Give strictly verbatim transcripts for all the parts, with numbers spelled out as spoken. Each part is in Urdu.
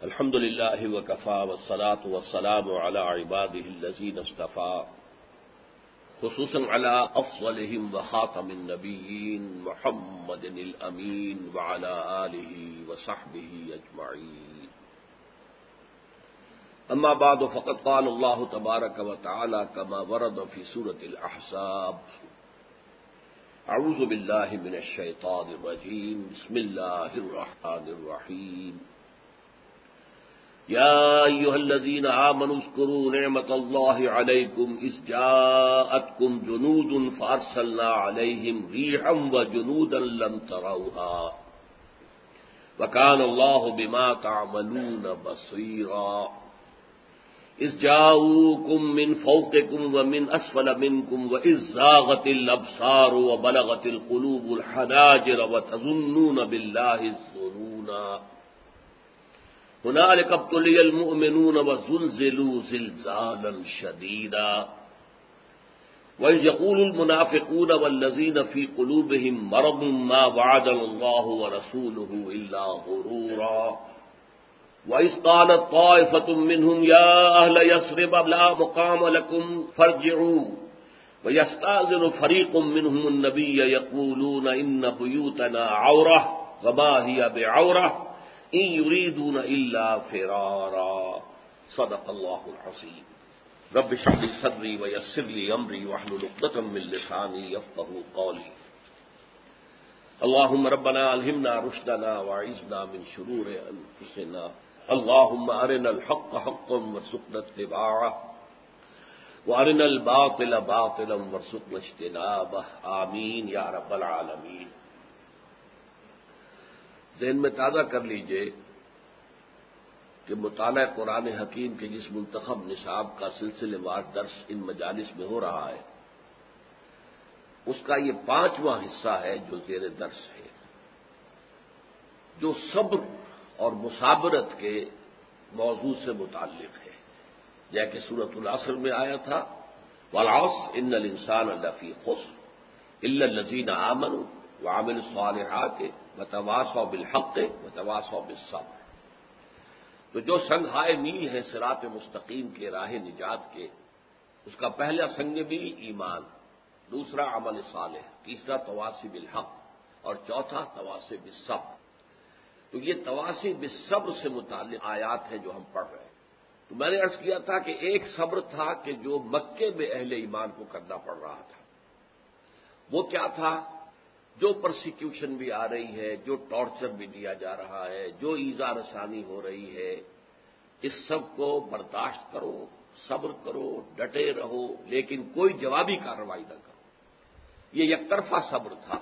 الحمد للہ وکفی والصلاة والسلام علی عباده الذین اصطفی خصوصاً علی افضلهم وخاتم النبیین محمد الامین وعلی آلہ وصحبہ اجمعین. اما بعد فقد قال اللہ تبارک وتعالی کما ورد فی سورة الاحزاب: اعوذ باللہ من الشیطان الرجیم بسم اللہ الرحمن الرحیم. يا أيها الذين آمنوا اذكروا نعمة الله عليكم إذ جاءتكم جنود فأرسلنا عليهم ريحا وجنودا لم تروها وكان الله بما تعملون بصيرا. إذ جاءوكم من فوقكم ومن أسفل منكم وإذ زاغت الأبصار وبلغت القلوب الحناجر وتظنون بالله الظنونا. هنالك ابتلي المؤمنون وزلزلوا زلزالا شديدا. وإذ يقول المنافقون والذين في قلوبهم مرض ما وعدنا الله ورسوله إلا غرورا. وإذ قالت طائفة منهم يا أهل يثرب لا مقام لكم فارجعوا ويستأذن فريق منهم النبي يقولون إن بيوتنا عورة وما هي بعورة إن يريدون إلا فرارا. صدق الله العظيم. رب اشرح لي صدري ويسر لي أمري واحلل عقدة من لساني يفقهوا قولي. اللهم ربنا ألهمنا رشدنا وأعذنا من شرور أنفسنا. اللهم أرنا الحق حقا وارزقنا اتباعه وأرنا الباطل باطلا وارزقنا اجتنابه. آمين يا رب العالمين. ذہن میں تازہ کر لیجئے کہ مطالعہ قرآن حکیم کے جس منتخب نصاب کا سلسلے وار درس ان مجالس میں ہو رہا ہے اس کا یہ پانچواں حصہ ہے جو زیر درس ہے، جو صبر اور مصابرت کے موضوع سے متعلق ہے. جیسے کہ سورۃ العصر میں آیا تھا والعصر ان الانسان لفی خسر الا الذین آمنوا وعملوا الصالحات وتواصوا بالحق وتواصوا بالصبر. تو جو سنگ ہائے میل ہے صراط مستقیم کے راہ نجات کے، اس کا پہلا سنگ میل ایمان، دوسرا عمل صالح، تیسرا تواصی بالحق اور چوتھا تواصی بالصبر. تو یہ تواصی بالصبر سے متعلق آیات ہیں جو ہم پڑھ رہے ہیں. تو میں نے عرض کیا تھا کہ ایک صبر تھا کہ جو مکے میں اہل ایمان کو کرنا پڑ رہا تھا. وہ کیا تھا؟ جو پرسیکیوشن بھی آ رہی ہے، جو ٹارچر بھی دیا جا رہا ہے، جو ایذا رسانی ہو رہی ہے، اس سب کو برداشت کرو، صبر کرو، ڈٹے رہو، لیکن کوئی جوابی کارروائی نہ کرو. یہ یک طرفہ صبر تھا.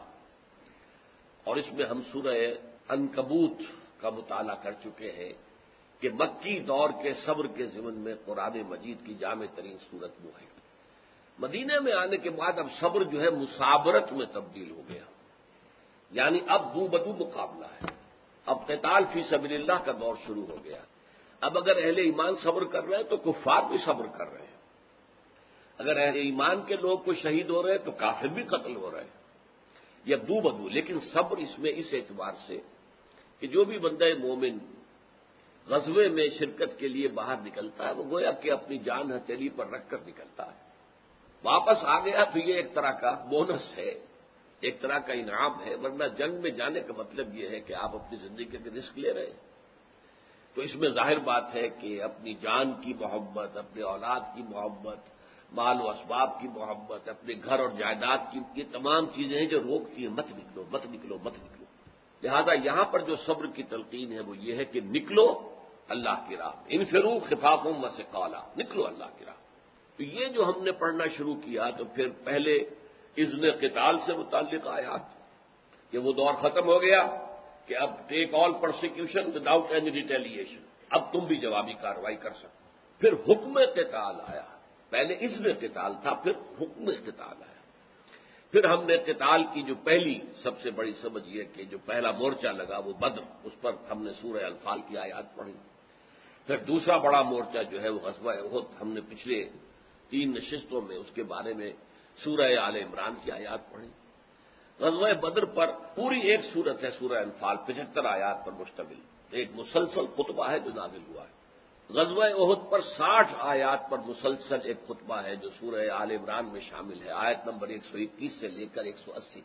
اور اس میں ہم سورہ عنکبوت کا مطالعہ کر چکے ہیں کہ مکی دور کے صبر کے ضمن میں قرآن مجید کی جامع ترین صورت وہ ہے. مدینے میں آنے کے بعد اب صبر جو ہے مصابرت میں تبدیل ہو گیا، یعنی اب دو بدو مقابلہ ہے. اب قتال فی سبیل اللہ کا دور شروع ہو گیا. اب اگر اہل ایمان صبر کر رہے ہیں تو کفار بھی صبر کر رہے ہیں. اگر اہل ایمان کے لوگ کوئی شہید ہو رہے ہیں تو کافر بھی قتل ہو رہے ہیں. یہ دو بدو. لیکن صبر اس میں اس اعتبار سے کہ جو بھی بندہ مومن غزوے میں شرکت کے لیے باہر نکلتا ہے وہ گویا کہ اپنی جان ہتھیلی پر رکھ کر نکلتا ہے. واپس آ گیا تو یہ ایک طرح کا بونس ہے، ایک طرح کا انعام ہے. ورنہ جنگ میں جانے کا مطلب یہ ہے کہ آپ اپنی زندگی کے رسک لے رہے ہیں. تو اس میں ظاہر بات ہے کہ اپنی جان کی محبت، اپنے اولاد کی محبت، مال و اسباب کی محبت، اپنے گھر اور جائیداد کی، یہ تمام چیزیں ہیں جو روکتی ہیں مت نکلو مت نکلو مت نکلو. لہذا یہاں پر جو صبر کی تلقین ہے وہ یہ ہے کہ نکلو اللہ کی راہ میں. انفروا خفافا وثقالا، نکلو اللہ کی راہ. تو یہ جو ہم نے پڑھنا شروع کیا تو پھر پہلے اذن قتال سے متعلق آیات کہ وہ دور ختم ہو گیا کہ اب take all persecution without any retaliation, اب تم بھی جوابی کارروائی کر سکو. پھر حکم قتال آیا. پہلے اذن قتال تھا، پھر حکم قتال آیا. پھر ہم نے قتال کی جو پہلی سب سے بڑی سمجھ یہ کہ جو پہلا مورچہ لگا وہ بدر، اس پر ہم نے سورہ انفال کی آیات پڑھی. پھر دوسرا بڑا مورچہ جو ہے وہ غزوہ احد، ہم نے پچھلے تین نشستوں میں اس کے بارے میں سورہ آل عمران کی آیات پڑھی. غزوہ بدر پر پوری ایک سورت ہے سورہ انفال، پچہتر آیات پر مشتمل. ایک مسلسل خطبہ ہے جو نازل ہوا ہے۔ غزوہ احد پر ساٹھ آیات پر مسلسل ایک خطبہ ہے جو سورہ آل عمران میں شامل ہے، آیت نمبر ایک سو اکیس سے لے کر ایک سو اسی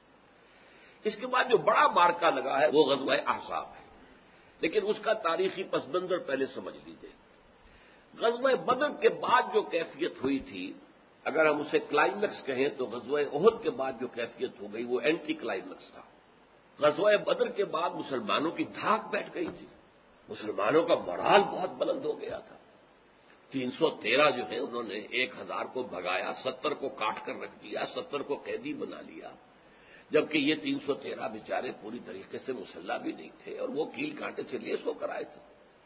تک۔ اس کے بعد جو بڑا مارکا لگا ہے وہ غزوہ احزاب ہے، لیکن اس کا تاریخی پس منظر پہلے سمجھ لیجیے۔ غزوہ بدر کے بعد جو کیفیت ہوئی تھی، اگر ہم اسے کلائمیکس کہیں تو غزوہ احد کے بعد جو کیفیت ہو گئی وہ اینٹی کلائمیکس تھا۔ غزوہ بدر کے بعد مسلمانوں کی دھاک بیٹھ گئی تھی، مسلمانوں کا مورال بہت بلند ہو گیا تھا۔ تین سو تیرہ جو ہے انہوں نے ایک ہزار کو بھگایا، ستر کو کاٹ کر رکھ دیا، ستر کو قیدی بنا لیا، جبکہ یہ تین سو تیرہ بیچارے پوری طریقے سے مسلح بھی نہیں تھے اور وہ کیل کانٹے سے لیس ہو کر آئے تھے۔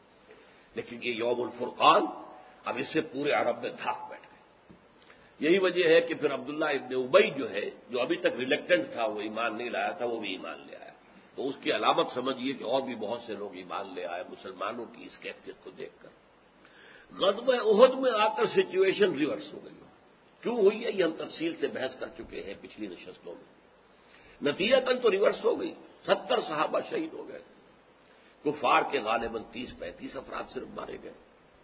لیکن یہ یوم الفرقان اب اس سے پورے عرب میں دھاک بیٹھ گئے۔ یہی وجہ ہے کہ پھر عبداللہ ابن ابی جو ہے، جو ابھی تک ریلیکٹنٹ تھا، وہ ایمان نہیں لایا تھا، وہ بھی ایمان لے آیا۔ تو اس کی علامت سمجھیے کہ اور بھی بہت سے لوگ ایمان لے آئے مسلمانوں کی اس کیفیت کو دیکھ کر۔ غزوہ احد میں آ کر سچویشن ریورس ہو گئی۔ کیوں ہوئی ہے یہ ہم تفصیل سے بحث کر چکے ہیں پچھلی نشستوں میں۔ نتیجتاً تو ریورس ہو گئی، ستر صحابہ شہید ہو گئے، کفار کے غالباً تیس پینتیس افراد صرف مارے گئے،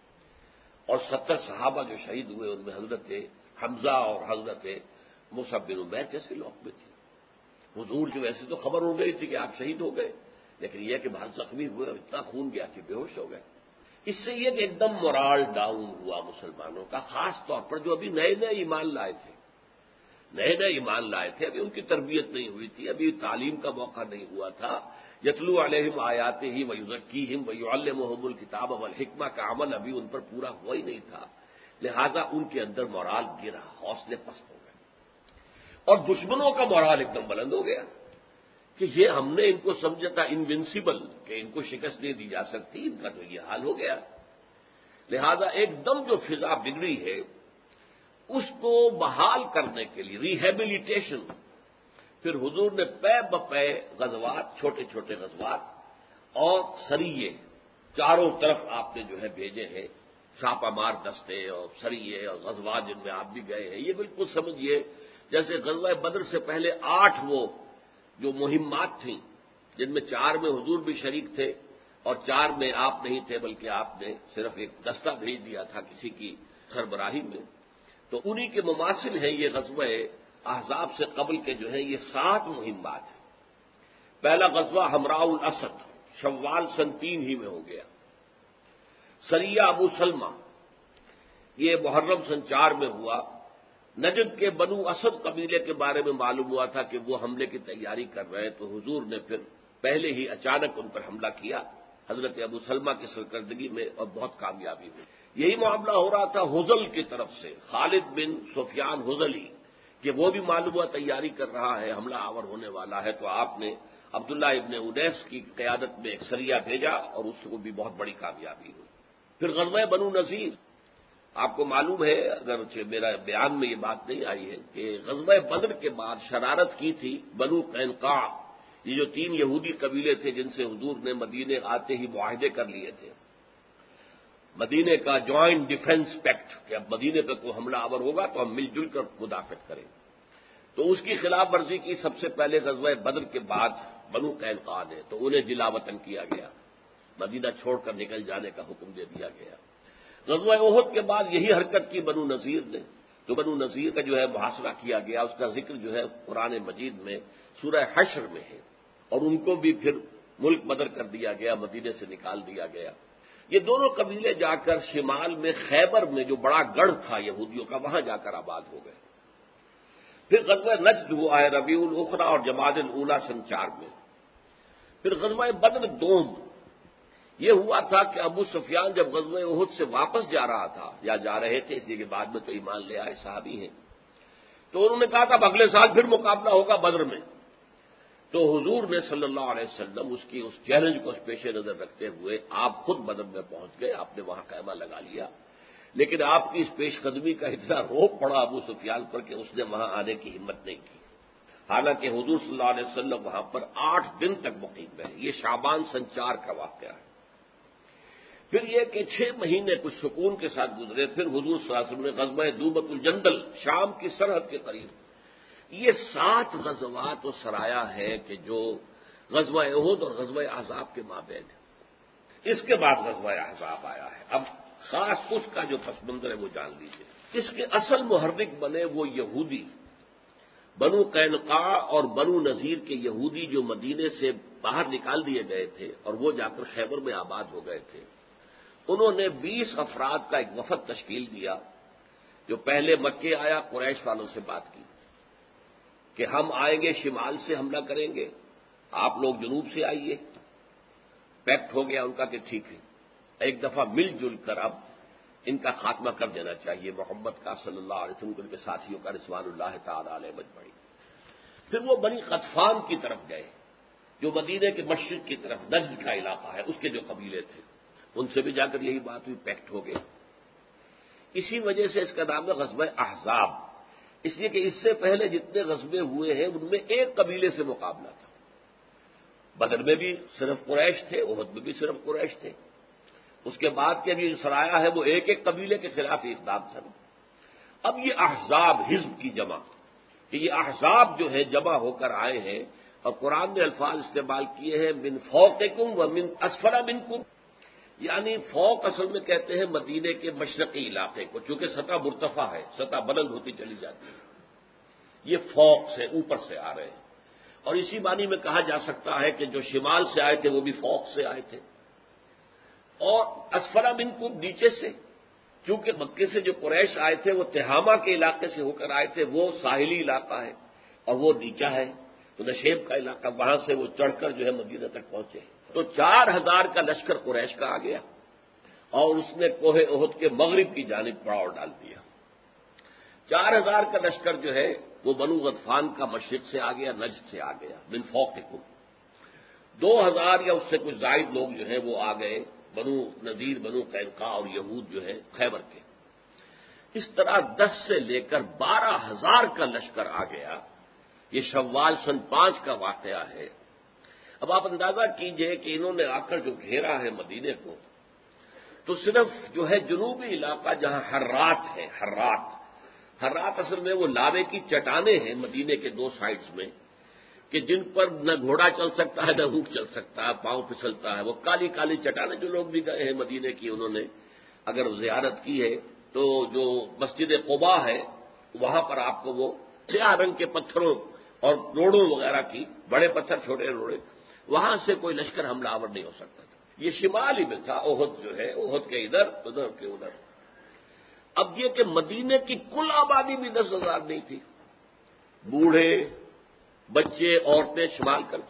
اور ستر صحابہ جو شہید ہوئے ان میں حضرت حمزہ اور حضرت مصعب بن عمیر جیسے لوگ بھی تھے۔ حضور جو ایسے تو خبر ہو گئی تھی کہ آپ شہید ہو گئے، لیکن یہ کہ بہت زخمی ہوئے اور اتنا خون گیا کہ بے ہوش ہو گئے۔ اس سے یہ کہ ایک دم مورال ڈاؤن ہوا مسلمانوں کا، خاص طور پر جو ابھی نئے نئے ایمان لائے تھے نئے نئے ایمان لائے تھے ابھی ان کی تربیت نہیں ہوئی تھی، ابھی تعلیم کا موقع نہیں ہوا تھا۔ یتلو علیہم آیاتہ ویزکیہم ویعلمہم الکتاب والحکمہ کا عمل ابھی ان پر پورا ہوا ہی نہیں تھا، لہذا ان کے اندر مورال گرا، حوصلے پست ہو گئے، اور دشمنوں کا مورال ایک دم بلند ہو گیا کہ یہ ہم نے ان کو سمجھا تھا انوینسیبل، کہ ان کو شکست نہیں دی جا سکتی، ان کا تو یہ حال ہو گیا۔ لہذا ایک دم جو فضا بگڑی ہے اس کو بحال کرنے کے لیے ریہیبلیٹیشن، پھر حضور نے پے بپے غزوات، چھوٹے چھوٹے غزوات اور سریے چاروں طرف آپ نے جو ہے بھیجے ہیں، چھاپہ مار دستے اور سریے اور غزوات جن میں آپ بھی گئے ہیں۔ یہ بالکل سمجھیے جیسے غزوہ بدر سے پہلے آٹھ وہ جو مہمات تھیں، جن میں چار میں حضور بھی شریک تھے اور چار میں آپ نہیں تھے، بلکہ آپ نے صرف ایک دستہ بھیج دیا تھا کسی کی سربراہی میں، تو انہی کے مماثل ہیں یہ غزوہ احزاب سے قبل کے جو ہیں یہ سات مہمات ہیں۔ پہلا غزوہ حمراء الاسد شوال سن تین ہی میں ہو گیا۔ سریہ ابو سلمہ یہ محرم سن چار میں ہوا۔ نجد کے بنو اسد قبیلے کے بارے میں معلوم ہوا تھا کہ وہ حملے کی تیاری کر رہے ہیں، تو حضور نے پھر پہلے ہی اچانک ان پر حملہ کیا حضرت ابو سلمہ کی سرکردگی میں، اور بہت کامیابی ہوئی۔ یہی معاملہ ہو رہا تھا حذل کی طرف سے، خالد بن سفیان حذلی، کہ وہ بھی معلوم ہوا تیاری کر رہا ہے، حملہ آور ہونے والا ہے، تو آپ نے عبداللہ ابن انیس کی قیادت میں ایک سریہ بھیجا اور اس کو بھی بہت بڑی کامیابی ہوئی۔ پھر غزوہ بنو نذیر، آپ کو معلوم ہے، اگر میرا بیان میں یہ بات نہیں آئی ہے کہ غزوہ بدر کے بعد شرارت کی تھی بنو قینقاع، یہ جو تین یہودی قبیلے تھے جن سے حضور نے مدینے آتے ہی معاہدے کر لیے تھے، مدینے کا جوائنٹ ڈیفنس پیکٹ، کہ اب مدینے پہ کوئی حملہ آور ہوگا تو ہم مل جل کر مدافعت کریں، تو اس کی خلاف ورزی کی سب سے پہلے غزوہ بدر کے بعد بنو قینقاع نے، تو انہیں جلا وطن کیا گیا، مدینہ چھوڑ کر نکل جانے کا حکم دے دیا گیا۔ غزوہ احد کے بعد یہی حرکت کی بنو نذیر نے، تو بنو نذیر کا جو ہے محاصرہ کیا گیا، اس کا ذکر جو ہے قرآن مجید میں سورہ حشر میں ہے، اور ان کو بھی پھر ملک بدر کر دیا گیا، مدینے سے نکال دیا گیا۔ یہ دونوں قبیلے جا کر شمال میں خیبر میں جو بڑا گڑھ تھا یہودیوں کا، وہاں جا کر آباد ہو گئے۔ پھر غزوہ نجد ہوا ہے ربیع الاخری اور جمادی الاولی سن چار میں۔ پھر غزوہ بدر دوم، یہ ہوا تھا کہ ابو سفیان جب غزوہ احد سے واپس جا رہا تھا، یا جا رہے تھے، اس لیے کہ بعد میں تو ایمان لے آئے، صحابی ہیں، تو انہوں نے کہا تھا اب اگلے سال پھر مقابلہ ہوگا بدر میں، تو حضور نے صلی اللہ علیہ وسلم اس کی اس چیلنج کو پیش نظر رکھتے ہوئے آپ خود بدر میں پہنچ گئے، آپ نے وہاں خیمہ لگا لیا، لیکن آپ کی اس پیش قدمی کا اتنا روب پڑا ابو سفیان پر کہ اس نے وہاں آنے کی ہمت نہیں کی، حالانکہ حضور صلی اللہ علیہ وسلم وہاں پر آٹھ دن تک مقیم رہے۔ یہ شعبان سن چار کا واقعہ ہے۔ پھر یہ کہ چھ مہینے کچھ سکون کے ساتھ گزرے، پھر حضور صلی اللہ علیہ وسلم نے غزوہ دوبت الجندل شام کی سرحد کے قریب، یہ سات غزوات و سرایا ہے کہ جو غزوہ احد اور غزوہ احزاب کے مابین ہے۔ اس کے بعد غزوہ احزاب آیا ہے۔ اب خاص اس کا جو پس منظر ہے وہ جان لیجیے۔ اس کے اصل محرک بنے وہ یہودی، بنو قینقاع اور بنو نذیر کے یہودی جو مدینے سے باہر نکال دیے گئے تھے اور وہ جا کر خیبر میں آباد ہو گئے تھے۔ انہوں نے بیس افراد کا ایک وفد تشکیل دیا، جو پہلے مکے آیا، قریش والوں سے بات کی کہ ہم آئیں گے، شمال سے حملہ کریں گے، آپ لوگ جنوب سے آئیے۔ پیکٹ ہو گیا ان کا کہ ٹھیک ہے، ایک دفعہ مل جل کر اب ان کا خاتمہ کر دینا چاہیے، محمد کا صلی اللہ علیہ وسلم ان کے ساتھیوں کا رضوان اللہ تعالی علیہ مجمعین۔ پھر وہ بنی غطفان کی طرف گئے، جو مدینے کے مشرق کی طرف نجد کا علاقہ ہے، اس کے جو قبیلے تھے، ان سے بھی جا کر یہی بات ہوئی، پیکٹ ہو گئے۔ اسی وجہ سے اس کا نام ہے غزوہ احزاب، اس لیے کہ اس سے پہلے جتنے غزوے ہوئے ہیں ان میں ایک قبیلے سے مقابلہ تھا۔ بدر میں بھی صرف قریش تھے، احد میں بھی صرف قریش تھے، اس کے بعد کے جو سرایا ہے وہ ایک ایک قبیلے کے خلاف اقدام تھا۔ اب یہ احزاب، حزب کی جمع، کہ یہ احزاب جو ہے جمع ہو کر آئے ہیں، اور قرآن نے الفاظ استعمال کیے ہیں من فوقکم و من اسفل منکم، یعنی فوق اصل میں کہتے ہیں مدینے کے مشرقی علاقے کو، چونکہ سطح مرتفع ہے، سطح بلند ہوتی چلی جاتی ہے، یہ فوق سے اوپر سے آ رہے ہیں۔ اور اسی معنی میں کہا جا سکتا ہے کہ جو شمال سے آئے تھے وہ بھی فوق سے آئے تھے، اور اسفل منکم نیچے سے، کیونکہ مکے سے جو قریش آئے تھے وہ تہامہ کے علاقے سے ہو کر آئے تھے، وہ ساحلی علاقہ ہے اور وہ نیچا ہے، تو نشیب کا علاقہ، وہاں سے وہ چڑھ کر جو ہے مدینہ تک پہنچے۔ تو چار ہزار کا لشکر قریش کا آ گیا اور اس نے کوہ احد کے مغرب کی جانب پڑاؤ ڈال دیا۔ چار ہزار کا لشکر جو ہے وہ بنو غطفان کا مشرق سے آ گیا، نجد سے آ گیا، من فوقکم۔ دو ہزار یا اس سے کچھ زائد لوگ جو ہیں وہ آ گئے بنو نذیر، بنو قینقاع اور یہود جو ہے خیبر کے۔ اس طرح دس سے لے کر بارہ ہزار کا لشکر آ گیا۔ یہ شوال سن پانچ کا واقعہ ہے۔ اب آپ اندازہ کیجئے کہ انہوں نے آ کر جو گھیرا ہے مدینے کو، تو صرف جو ہے جنوبی علاقہ جہاں حرات ہے، حرات حرات اصل میں وہ لاوے کی چٹانیں ہیں مدینے کے دو سائڈز میں، کہ جن پر نہ گھوڑا چل سکتا ہے نہ اونٹ چل سکتا ہے، پاؤں پھسلتا ہے، وہ کالی کالی چٹانیں۔ جو لوگ بھی گئے ہیں مدینے کی، انہوں نے اگر زیارت کی ہے تو جو مسجد قباء ہے وہاں پر آپ کو وہ سیاہ رنگ کے پتھروں اور روڑوں وغیرہ کی، بڑے پتھر چھوٹے روڑے، وہاں سے کوئی لشکر حملہ آور نہیں ہو سکتا تھا۔ یہ شمالی میں تھا، احد جو ہے، احد کے ادھر، ادھر کے ادھر۔ اب یہ کہ مدینے کی کل آبادی بھی دس ہزار نہیں تھی، بوڑھے بچے عورتیں شمال کر،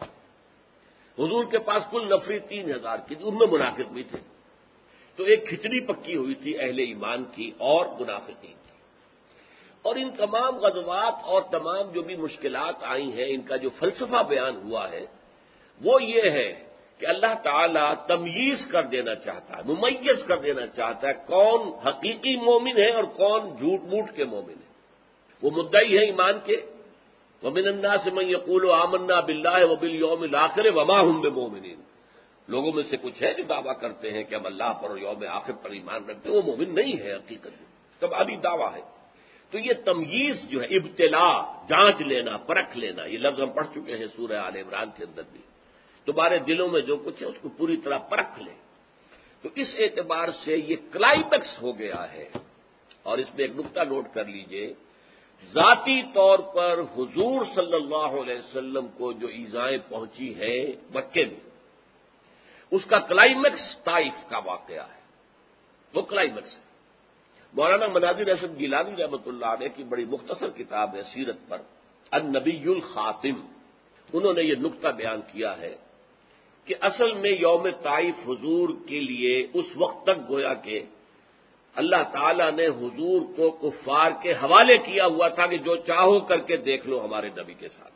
حضور کے پاس کل نفری تین ہزار کی تھی، ان میں منافق بھی تھے، تو ایک کھچڑی پکی ہوئی تھی اہل ایمان کی اور منافقین کی۔ اور ان تمام غزوات اور تمام جو بھی مشکلات آئی ہیں، ان کا جو فلسفہ بیان ہوا ہے وہ یہ ہے کہ اللہ تعالیٰ تمییز کر دینا چاہتا ہے، ممیز کر دینا چاہتا ہے کون حقیقی مومن ہے اور کون جھوٹ موٹ کے مومن ہے۔ وہ مدعی ہے ایمان کے، وَمِنَ النَّاسِ مَن يَقُولُ آمَنَّا بِاللَّهِ وَبِالْيَوْمِ الْآخِرِ وَمَا هُم بِمُؤْمِنِينَ، لوگوں میں سے کچھ ہے جو دعویٰ کرتے ہیں کہ ہم اللہ پر اور یوم آخر پر ایمان رکھتے ہیں، وہ مومن نہیں ہے حقیقت میں، کمالی دعویٰ ہے۔ تو یہ تمییز جو ہے، ابتلا، جانچ لینا، پرکھ لینا، یہ لفظ ہم پڑھ چکے ہیں سورہ آل عمران کے اندر بھی، تمہارے دلوں میں جو کچھ ہے اس کو پوری طرح پرکھ لے۔ تو اس اعتبار سے یہ کلائمیکس ہو گیا ہے۔ اور اس میں ایک نقطہ نوٹ کر لیجئے، ذاتی طور پر حضور صلی اللہ علیہ وسلم کو جو ایذائیں پہنچی ہیں مکے میں، اس کا کلائمیکس طائف کا واقعہ ہے، وہ کلائمیکس ہے۔ مولانا مناظر احسن گیلانی رحمۃ اللہ علیہ کی بڑی مختصر کتاب ہے سیرت پر، النبی الخاتم، انہوں نے یہ نقطہ بیان کیا ہے کہ اصل میں یوم طائف حضور کے لیے اس وقت تک گویا کہ اللہ تعالیٰ نے حضور کو کفار کے حوالے کیا ہوا تھا کہ جو چاہو کر کے دیکھ لو ہمارے نبی کے ساتھ،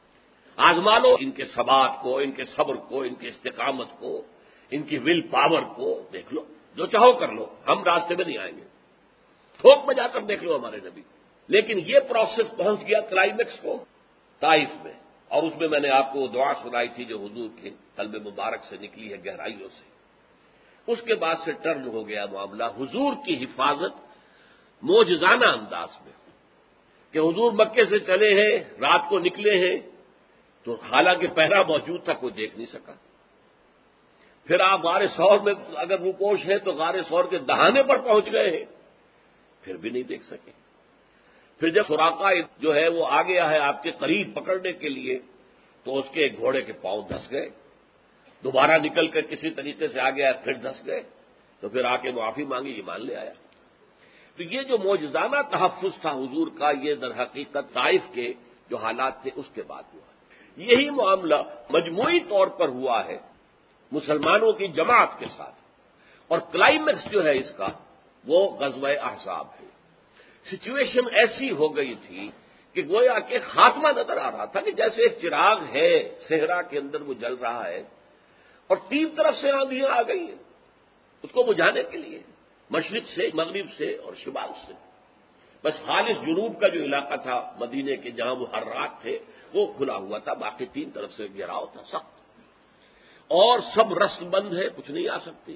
آزما لو ان کے ثبات کو، ان کے صبر کو، ان کی استقامت کو، ان کی ول پاور کو دیکھ لو، جو چاہو کر لو، ہم راستے میں نہیں آئیں گے، ٹھوک بجا کر دیکھ لو ہمارے نبی۔ لیکن یہ پروسیس پہنچ گیا کلائمیکس کو طائف میں، اور اس میں میں نے آپ کو وہ دعا سنائی تھی جو حضور کے قلب مبارک سے نکلی ہے گہرائیوں سے۔ اس کے بعد سے ٹرن ہو گیا معاملہ حضور کی حفاظت معجزانہ انداز میں، کہ حضور مکے سے چلے ہیں، رات کو نکلے ہیں، تو حالانکہ پہرا موجود تھا، کوئی دیکھ نہیں سکا۔ پھر آپ غار ثور میں اگر روپوش ہیں تو غار ثور کے دہانے پر پہنچ گئے ہیں، پھر بھی نہیں دیکھ سکے۔ پھر جب سراقہ جو ہے وہ آ گیا ہے آپ کے قریب پکڑنے کے لیے تو اس کے گھوڑے کے پاؤں دھس گئے، دوبارہ نکل کر کسی طریقے سے آ گیا پھر دھس گئے، تو پھر آ کے معافی مانگی، ایمان لے آیا۔ تو یہ جو معجزانہ تحفظ تھا حضور کا، یہ در حقیقت طائف کے جو حالات تھے اس کے بعد ہوا۔ یہی معاملہ مجموعی طور پر ہوا ہے مسلمانوں کی جماعت کے ساتھ، اور کلائمیکس جو ہے اس کا وہ غزوہ احزاب ہے۔ سچویشن ایسی ہو گئی تھی کہ گویا کہ خاتمہ نظر آ رہا تھا کہ جیسے ایک چراغ ہے صحرا کے اندر وہ جل رہا ہے اور تین طرف سے آندھیاں آ گئی ہیں اس کو بجھانے کے لیے، مشرق سے، مغرب سے اور شمال سے۔ بس خالص جنوب کا جو علاقہ تھا مدینے کے جہاں وہ حرات تھے وہ کھلا ہوا تھا، باقی تین طرف سے گھیراؤ تھا سخت، اور سب رست بند ہے، کچھ نہیں آ سکتی،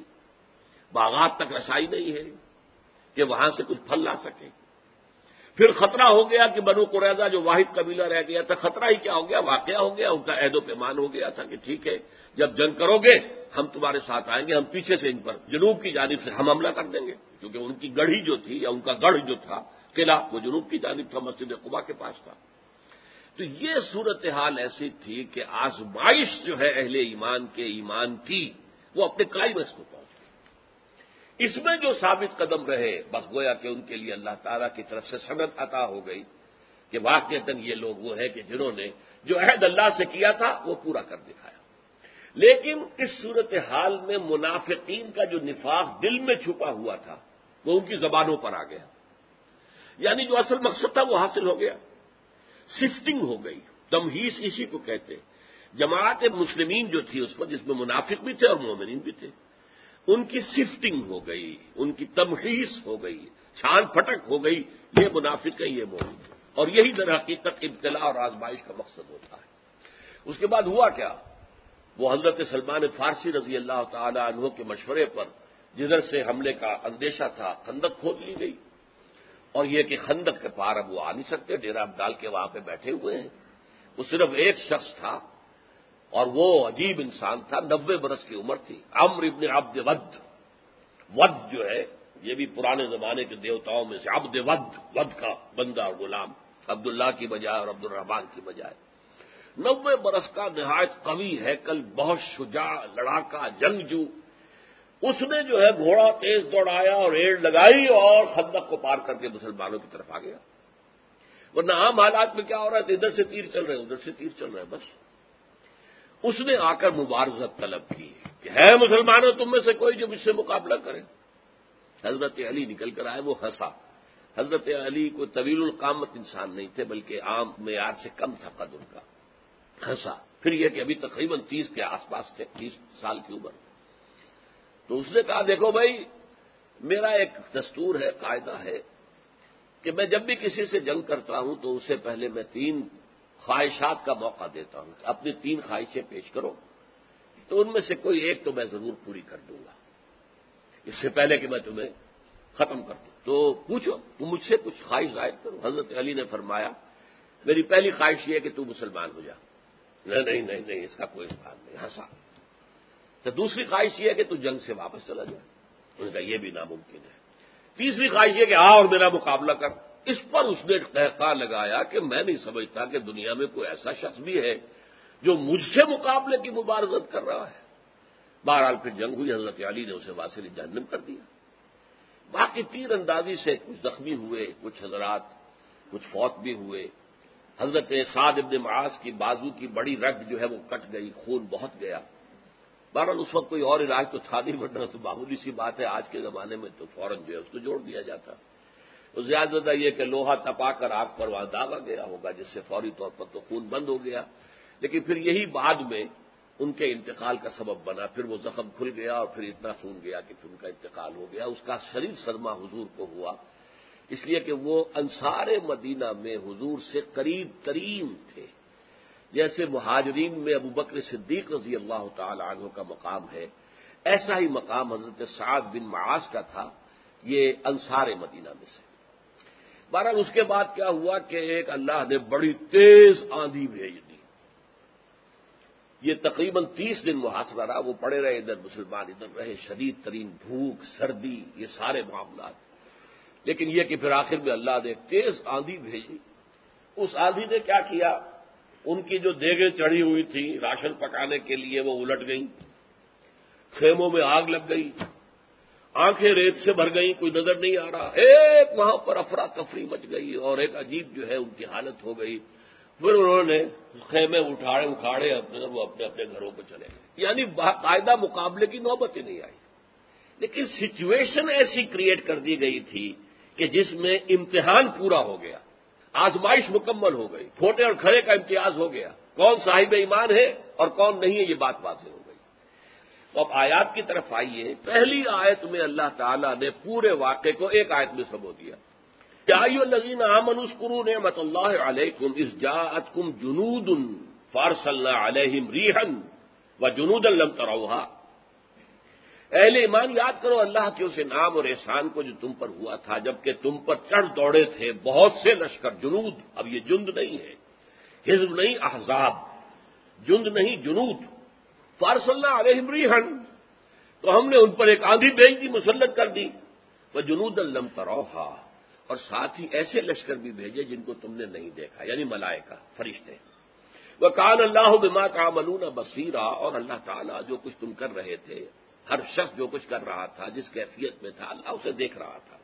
باغات تک رسائی نہیں ہے کہ وہاں سے کچھ پھل لا سکے۔ پھر خطرہ ہو گیا کہ بنو قریظہ جو واحد قبیلہ رہ گیا تھا، خطرہ ہی کیا ہو گیا، واقعہ ہو گیا، ان کا عہد و پیمان ہو گیا تھا کہ ٹھیک ہے جب جنگ کرو گے ہم تمہارے ساتھ آئیں گے، ہم پیچھے سے ان پر جنوب کی جانب سے ہم حملہ کر دیں گے، کیونکہ ان کی گڑھی جو تھی یا ان کا گڑھ جو تھا قلعہ وہ جنوب کی جانب تھا، مسجد قباء کے پاس تھا۔ تو یہ صورتحال ایسی تھی کہ آزمائش جو ہے اہل ایمان کے ایمان کی وہ اپنے کلائمیکس کو پہنچ گئی۔ اس میں جو ثابت قدم رہے بس گویا کہ ان کے لیے اللہ تعالیٰ کی طرف سے سند عطا ہو گئی کہ واقعتاً یہ لوگ وہ ہیں کہ جنہوں نے جو عہد اللہ سے کیا تھا وہ پورا کر دکھایا۔ لیکن اس صورتحال میں منافقین کا جو نفاق دل میں چھپا ہوا تھا وہ ان کی زبانوں پر آ گیا، یعنی جو اصل مقصد تھا وہ حاصل ہو گیا، سفٹنگ ہو گئی، تمہیز اسی کو کہتے۔ جماعت مسلمین جو تھی اس وقت جس میں منافق بھی تھے اور مومنین بھی تھے، ان کی سفٹنگ ہو گئی، ان کی تمہیز ہو گئی، چھان پھٹک ہو گئی، یہ منافق ہے یہ مومن ہے، اور یہی در حقیقت ابتلا اور آزمائش کا مقصد ہوتا ہے۔ اس کے بعد ہوا کیا، وہ حضرت سلمان فارسی رضی اللہ تعالی عنہ کے مشورے پر جدھر سے حملے کا اندیشہ تھا خندق کھود لی گئی، اور یہ کہ خندق کے پار اب وہ آ نہیں سکتے، ڈیرا ڈال کے وہاں پہ بیٹھے ہوئے ہیں۔ وہ صرف ایک شخص تھا اور وہ عجیب انسان تھا، نوے برس کی عمر تھی، عمرو ابن عبد ود۔ ود جو ہے یہ بھی پرانے زمانے کے دیوتاؤں میں سے عبد ود، ود کا بندہ اور غلام، عبداللہ کی بجائے اور عبد الرحمان کی بجائے۔ نوے برس کا نہایت قوی ہیکل، بہت شجاع، لڑاکا، جنگجو، اس نے جو ہے گھوڑا تیز دوڑایا اور ایڑ لگائی اور خندق کو پار کر کے مسلمانوں کی طرف آ گیا۔ ورنہ عام حالات میں کیا ہو رہا ہے، ادھر سے تیر چل رہے ادھر سے تیر چل رہے، بس اس نے آ کر مبارزت طلب کی کہ ہے مسلمانوں تم میں سے کوئی جو مجھ سے مقابلہ کرے۔ حضرت علی نکل کر آئے، وہ ہنسا۔ حضرت علی کوئی طویل القامت انسان نہیں تھے بلکہ عام معیار سے کم تھا قد ان کا، ہنسا۔ پھر یہ کہ ابھی تقریباً تیس کے آس پاس تھے، تیس سال کی عمر۔ تو اس نے کہا دیکھو بھائی میرا ایک دستور ہے، قاعدہ ہے کہ میں جب بھی کسی سے جنگ کرتا ہوں تو اسے پہلے میں تین خواہشات کا موقع دیتا ہوں کہ اپنی تین خواہشیں پیش کرو، تو ان میں سے کوئی ایک تو میں ضرور پوری کر دوں گا اس سے پہلے کہ میں تمہیں ختم کر دوں۔ تو پوچھو تم مجھ سے کچھ خواہش ظاہر کرو۔ حضرت علی نے فرمایا میری پہلی خواہش یہ ہے کہ تو مسلمان ہو جا۔ نہیں نہیں نہیں نہیں اس کا کوئی امکان نہیں، ہنسا۔ تو دوسری خواہش یہ ہے کہ تو جنگ سے واپس چلا جائے۔ انہوں نے کہا یہ بھی ناممکن ہے۔ تیسری خواہش یہ کہ آ اور میرا مقابلہ کر۔ اس پر اس نے قہقہ لگایا کہ میں نہیں سمجھتا کہ دنیا میں کوئی ایسا شخص بھی ہے جو مجھ سے مقابلے کی مبارزت کر رہا ہے۔ بہرحال پھر جنگ ہوئی، حضرت علی نے اسے واصل جہنم کر دیا۔ باقی تیر اندازی سے کچھ زخمی ہوئے، کچھ حضرات کچھ فوت بھی ہوئے۔ حضرت سعد ابن معاذ کی بازو کی بڑی رگ جو ہے وہ کٹ گئی، خون بہت گیا۔ بہرحال اس وقت کوئی اور علاج تو تھا نہیں، ورنہ تو معمولی سی بات ہے، آج کے زمانے میں تو فوراً جو ہے اس کو جوڑ دیا جاتا۔ تو زیادہ زیادہ یہ کہ لوہا تپا کر آگ پر وہاں داغا گیا ہوگا جس سے فوری طور پر تو خون بند ہو گیا، لیکن پھر یہی بعد میں ان کے انتقال کا سبب بنا۔ پھر وہ زخم کھل گیا اور پھر اتنا خون گیا کہ پھر ان کا انتقال ہو گیا۔ اس کا شدید صدمہ حضور کو ہوا، اس لیے کہ وہ انصار مدینہ میں حضور سے قریب ترین تھے۔ جیسے مہاجرین میں ابو بکر صدیق رضی اللہ تعالی عنہ کا مقام ہے، ایسا ہی مقام حضرت سعد بن معاذ کا تھا، یہ انصار مدینہ میں سے۔ بہرحال اس کے بعد کیا ہوا کہ ایک اللہ نے بڑی تیز آندھی بھیج دی، یہ تقریباً تیس دن محاصرہ رہا، وہ پڑے رہے ادھر، مسلمان ادھر رہے، شدید ترین بھوک، سردی، یہ سارے معاملات. لیکن یہ کہ پھر آخر میں اللہ نے ایک تیز آندھی بھیجی. اس آندھی نے کیا کیا، ان کی جو دیگیں چڑھی ہوئی تھی راشن پکانے کے لیے وہ الٹ گئیں، خیموں میں آگ لگ گئی، آنکھیں ریت سے بھر گئیں، کوئی نظر نہیں آ رہا. ایک وہاں پر افراتفری مچ گئی اور ایک عجیب جو ہے ان کی حالت ہو گئی. پھر انہوں نے خیمے اٹھاڑے اکھاڑے اپنے وہ اپنے اپنے گھروں کو چلے گئے. یعنی باقاعدہ مقابلے کی نوبت ہی نہیں آئی. لیکن سچویشن ایسی کریٹ کر دی گئی تھی کہ جس میں امتحان پورا ہو گیا، آزمائش مکمل ہو گئی، کھوٹے اور کھرے کا امتیاز ہو گیا، کون صاحب ایمان ہے اور کون نہیں ہے یہ بات واضح ہو گئی. تو اب آیات کی طرف آئیے. پہلی آیت میں اللہ تعالیٰ نے پورے واقعے کو ایک آیت میں سمو دیا. یا ایھا الذین آمنوا اذکروا نعمت اللہ علیکم اذ جاءتکم جنود فارسلنا علیہم ریحا وجنودا لم تروها. اہل ایمان یاد کرو اللہ کے اس انعام اور احسان کو جو تم پر ہوا تھا جبکہ تم پر چڑھ دوڑے تھے بہت سے لشکر. جنود، اب یہ جند نہیں ہے، حزب نہیں، احزاب، جند نہیں جنود. فارسلنا علیہم ریحا، تو ہم نے ان پر ایک آندھی بھیج دی، مسلط کر دی. وجنودا لم تروها، اور ساتھ ہی ایسے لشکر بھی بھیجے جن کو تم نے نہیں دیکھا، یعنی ملائکہ، فرشتے. وکان اللہ بما تعملون بصیرا، اور اللہ تعالیٰ جو کچھ تم کر رہے تھے، ہر شخص جو کچھ کر رہا تھا، جس کیفیت میں تھا، اللہ اسے دیکھ رہا تھا.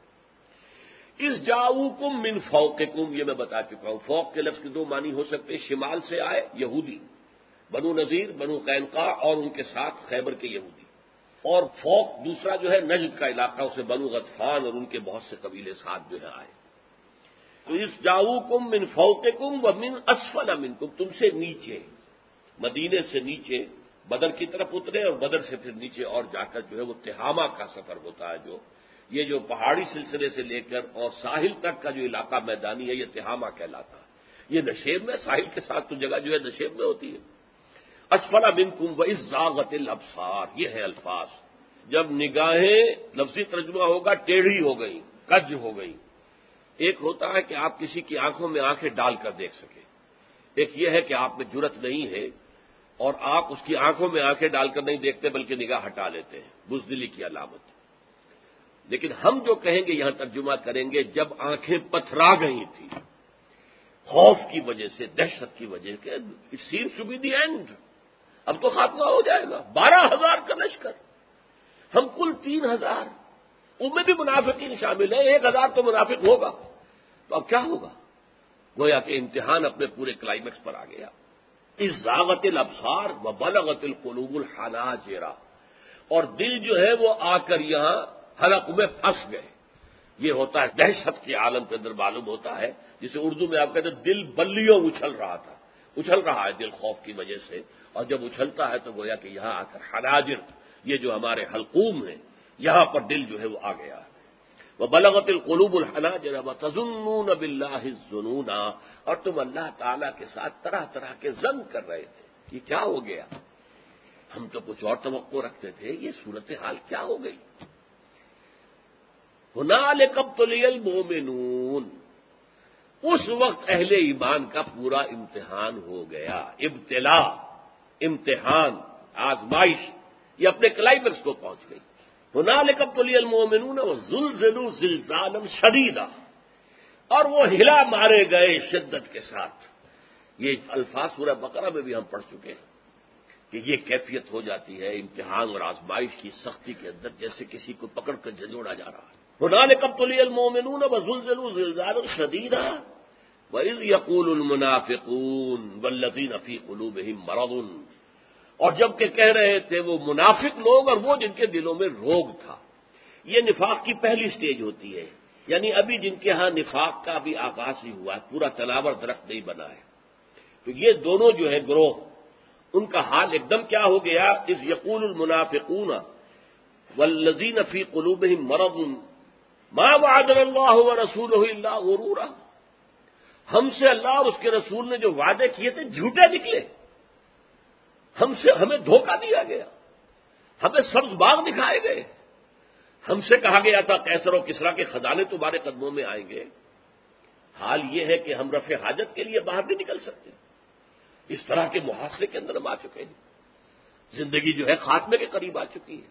اس جاؤکم من فوقکم، یہ میں بتا چکا ہوں. فوق کے لفظ کے دو معنی ہو سکتے ہیں. شمال سے آئے یہودی، بنو نذیر، بنو قینقاع اور ان کے ساتھ خیبر کے یہودی. اور فوق دوسرا جو ہے نجد کا علاقہ، اسے بنو غطفان اور ان کے بہت سے قبیلے ساتھ جو ہے آئے. تو اس جاؤکم من فوقکم ومن اسفل منکم، تم سے نیچے، مدینے سے نیچے بدر کی طرف اترے اور بدر سے پھر نیچے اور جا کر جو ہے وہ تہامہ کا سفر ہوتا ہے. جو یہ جو پہاڑی سلسلے سے لے کر اور ساحل تک کا جو علاقہ میدانی ہے یہ تہامہ کہلاتا ہے. یہ نشیب میں، ساحل کے ساتھ تو جگہ جو ہے نشیب میں ہوتی ہے. اسفل منکم واذ زاغت الابصار، یہ ہے الفاظ. جب نگاہیں، لفظی ترجمہ ہوگا ٹیڑھی ہو گئی، کج ہو گئی. ایک ہوتا ہے کہ آپ کسی کی آنکھوں میں آنکھیں ڈال کر دیکھ سکیں، ایک یہ ہے کہ آپ میں جرت نہیں ہے اور آپ اس کی آنکھوں میں آنکھیں ڈال کر نہیں دیکھتے بلکہ نگاہ ہٹا لیتے ہیں، بزدلی کی علامت. لیکن ہم جو کہیں گے یہاں ترجمہ کریں گے جب آنکھیں پتھرا گئی تھی خوف کی وجہ سے، دہشت کی وجہ سے، it seems to be the end, اب تو خاتمہ ہو جائے گا. بارہ ہزار کا لشکر، ہم کل تین ہزار، ان میں بھی منافقین شامل ہیں، ایک ہزار تو منافق ہوگا. تو اب کیا ہوگا؟ گویا کہ امتحان اپنے پورے کلائمیکس پر آ گیا. اس زاغت الابصار و بلغت القلوب الحناجر، اور دل جو ہے وہ آ کر یہاں حلق میں پھنس گئے. یہ ہوتا ہے دہشت کے عالم کے اندر معلوم ہوتا ہے، جسے اردو میں آپ کہتے ہیں دل بلیوں اچھل رہا تھا، اچھل رہا ہے دل خوف کی وجہ سے. اور جب اچھلتا ہے تو گویا کہ یہاں آ کر حناجر، یہ جو ہمارے حلقوم ہیں، یہاں پر دل جو ہے وہ آ گیا ہے. وَبَلَغَتِ الْقُلُوبُ الْحَنَاجِرَ وَتَظُنُّونَ بِاللَّهِ الظُّنُونَ، اور تم اللہ تعالیٰ کے ساتھ طرح طرح کے ظن کر رہے تھے. یہ کیا ہو گیا؟ ہم تو کچھ اور توقع رکھتے تھے، یہ صورتحال کیا ہو گئی؟ هُنَالِكَ ابْتُلِيَ الْمُؤْمِنُونَ، اس وقت اہل ایمان کا پورا امتحان ہو گیا. ابتلا، امتحان، آزمائش، یہ اپنے کلائمیکس کو پہنچ گئی. هُنَالِكَ ابْتُلِيَ الْمُؤْمِنُونَ وَزُلْزِلُوا زِلْزَالًا شَدِيدًا، اور وہ ہلا مارے گئے شدت کے ساتھ. یہ الفاظ سورہ بقرہ میں بھی ہم پڑھ چکے ہیں کہ یہ کیفیت ہو جاتی ہے امتحان اور آزمائش کی سختی کے اندر، جیسے کسی کو پکڑ کر جھنجھوڑا جا رہا ہے. هُنَالِكَ ابْتُلِيَ الْمُؤْمِنُونَ وَزُلْزِلُوا زِلْزَالًا شَدِيدًا وَإِذْ يَقُولُ الْمُنَافِقُونَ وَالَّذِينَ فِي قُلُوبِهِم مَّرَضٌ، اور جب کہ کہہ رہے تھے وہ منافق لوگ اور وہ جن کے دلوں میں روگ تھا. یہ نفاق کی پہلی سٹیج ہوتی ہے، یعنی ابھی جن کے ہاں نفاق کا ابھی آغاز ہی ہوا ہے، پورا تناور درخت نہیں بنا ہے. تو یہ دونوں جو ہے گروہ، ان کا حال ایک دم کیا ہو گیا؟ اذ یقول المنافقون والذین فی قلوبہم مرض ما وعدنا اللہ ورسولہ الا غرورا، ہم سے اللہ اور اس کے رسول نے جو وعدے کیے تھے جھوٹے نکلے، ہم سے ہمیں دھوکہ دیا گیا، ہمیں سبز باغ دکھائے گئے، ہم سے کہا گیا تھا قیصر و کسریٰ کے خزانے تمہارے قدموں میں آئیں گے. حال یہ ہے کہ ہم رفع حاجت کے لیے باہر نہیں نکل سکتے. اس طرح کے محاصرے کے اندر ہم آ چکے ہیں. زندگی جو ہے خاتمے کے قریب آ چکی ہے.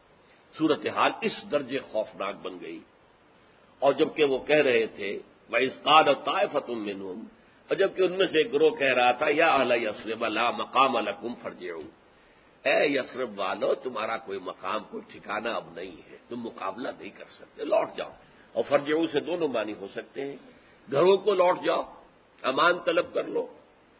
صورتحال اس درجے خوفناک بن گئی. اور جبکہ وہ کہہ رہے تھے وَإِذْ قَالَتْ طَائِفَةٌ مِّنْهُمْ، اور جبکہ ان میں سے ایک گروہ کہہ رہا تھا یا اہل یثرب لا مقام لکم فارجعوا، اے یثرب والو تمہارا کوئی مقام کوئی ٹھکانہ اب نہیں ہے، تم مقابلہ نہیں کر سکتے، لوٹ جاؤ. اور فرجعوا سے دونوں معنی ہو سکتے ہیں، گھروں کو لوٹ جاؤ، امان طلب کر لو،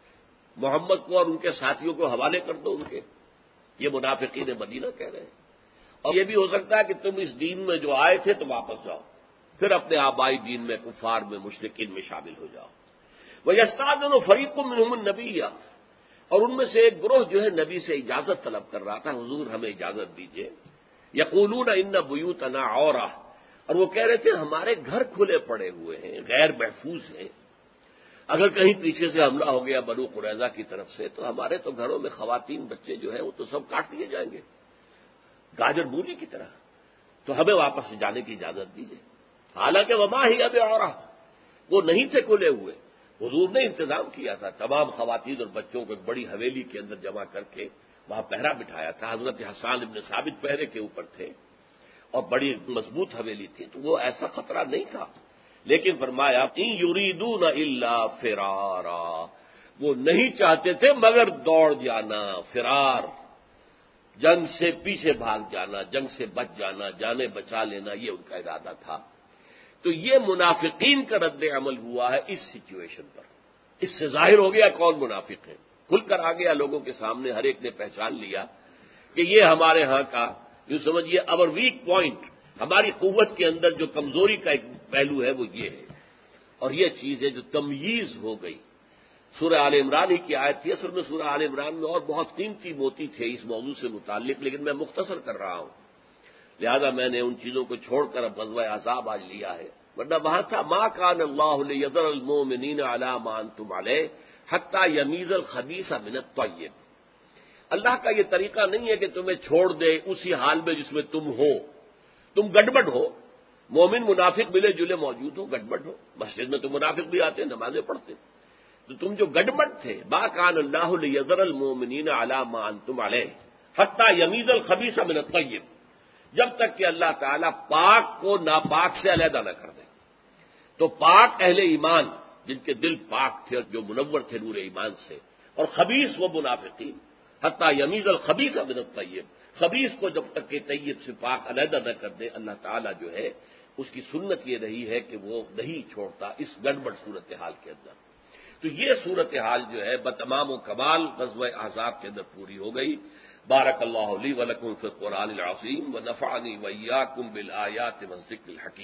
محمد کو اور ان کے ساتھیوں کو حوالے کر دو ان کے. یہ منافقین مدینہ کہہ رہے ہیں. اور یہ بھی ہو سکتا ہے کہ تم اس دین میں جو آئے تھے تو واپس جاؤ، پھر اپنے آبائی دین میں کفار میں مشرکین میں شامل ہو جاؤ. وَيَسْتَأْذِنُ فَرِيقٌ مِّنْهُمُ النَّبِيَّ، اور ان میں سے ایک گروہ جو ہے نبی سے اجازت طلب کر رہا تھا، حضور ہمیں اجازت دیجیے. یقولون ان بیوتنا عورہ، اور وہ کہہ رہے تھے ہمارے گھر کھلے پڑے ہوئے ہیں، غیر محفوظ ہیں، اگر کہیں پیچھے سے حملہ ہو گیا بنو قریظہ کی طرف سے تو ہمارے تو گھروں میں خواتین بچے جو ہیں وہ تو سب کاٹ لیے جائیں گے گاجر مولی کی طرح، تو ہمیں واپس جانے کی اجازت دیجیے. حالانکہ وما ہی اب عورہ، وہ نہیں تھے کھلے ہوئے. حضور نے انتظام کیا تھا، تمام خواتین اور بچوں کو ایک بڑی حویلی کے اندر جمع کر کے وہاں پہرا بٹھایا تھا. حضرت حسان ابن ثابت پہرے کے اوپر تھے اور بڑی مضبوط حویلی تھی، تو وہ ایسا خطرہ نہیں تھا. لیکن فرمایا ان یریدون الا فرارا، وہ نہیں چاہتے تھے مگر دوڑ جانا، فرار، جنگ سے پیچھے بھاگ جانا، جنگ سے بچ جانا، جانیں بچا لینا، یہ ان کا ارادہ تھا. تو یہ منافقین کا رد عمل ہوا ہے اس سچویشن پر. اس سے ظاہر ہو گیا کون منافق ہے، کھل کر آ گیا لوگوں کے سامنے، ہر ایک نے پہچان لیا کہ یہ ہمارے ہاں کا یوں سمجھیے اور ویک پوائنٹ، ہماری قوت کے اندر جو کمزوری کا ایک پہلو ہے وہ یہ ہے. اور یہ چیز ہے جو تمییز ہو گئی. سورہ آل عمران ہی کی آیت تھی، اصل میں سورہ آل عمران میں اور بہت قیمتی موتی تھے اس موضوع سے متعلق، لیکن میں مختصر کر رہا ہوں، لہذا میں نے ان چیزوں کو چھوڑ کر اب غزوہ احزاب آج لیا ہے. ورنہ وہاں تھا ما کان اللہ لیذر المؤمنین علی ما انتم علیہ حتی یمیز الخبیث من الطیب. اللہ کا یہ طریقہ نہیں ہے کہ تمہیں چھوڑ دے اسی حال میں جس میں تم ہو. تم گڑبڑ ہو، مومن منافق ملے جلے موجود ہو، گڑبڑ ہو، مسجد میں تو منافق بھی آتے ہیں، نمازیں پڑھتے ہیں، تو تم جو گڑبڑ تھے، ما کان اللہ لیذر المؤمنین علی ما انتم علیہ حتی یمیز الخبیث من الطیب، جب تک کہ اللہ تعالیٰ پاک کو ناپاک سے علیحدہ نہ کر دے. تو پاک اہل ایمان جن کے دل پاک تھے، جو منور تھے نور ایمان سے، اور خبیث وہ منافقین، حتی یمیز الخبیث من الطیب، خبیث کو جب تک کہ طیب سے پاک علیحدہ نہ کر دے، اللہ تعالیٰ جو ہے اس کی سنت یہ رہی ہے کہ وہ نہیں چھوڑتا اس گڑبڑ صورتحال کے اندر. تو یہ صورتحال جو ہے بتمام و کمال غزوہ احزاب کے اندر پوری ہو گئی. بارک اللہ لی و لکم فی القرآن العظیم و نفعنی و ایاکم بالآیات والذکر الحکیم.